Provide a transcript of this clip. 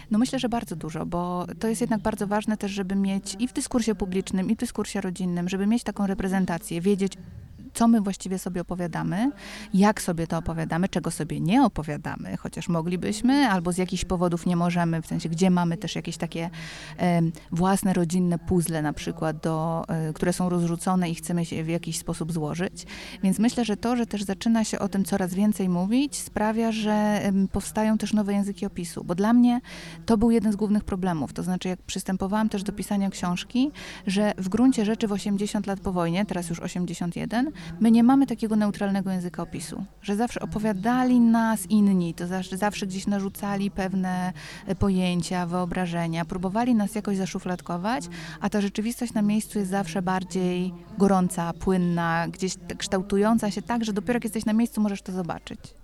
No myślę, że bardzo dużo, bo to jest jednak bardzo ważne też, żeby mieć i w dyskursie publicznym, i w dyskursie rodzinnym, żeby mieć taką reprezentację, wiedzieć, co my właściwie sobie opowiadamy, jak sobie to opowiadamy, czego sobie nie opowiadamy, chociaż moglibyśmy, albo z jakichś powodów nie możemy, w sensie, gdzie mamy też jakieś takie własne rodzinne puzzle na przykład, które są rozrzucone i chcemy się w jakiś sposób złożyć. Więc myślę, że to, że też zaczyna się o tym coraz więcej mówić, sprawia, że powstają też nowe języki opisu, bo dla mnie to był jeden z głównych problemów. To znaczy, jak przystępowałam też do pisania książki, że w gruncie rzeczy w 80 lat po wojnie, teraz już 81, my nie mamy takiego neutralnego języka opisu, że zawsze opowiadali nas inni, to zawsze gdzieś narzucali pewne pojęcia, wyobrażenia, próbowali nas jakoś zaszufladkować, a ta rzeczywistość na miejscu jest zawsze bardziej gorąca, płynna, gdzieś kształtująca się tak, że dopiero jak jesteś na miejscu, możesz to zobaczyć.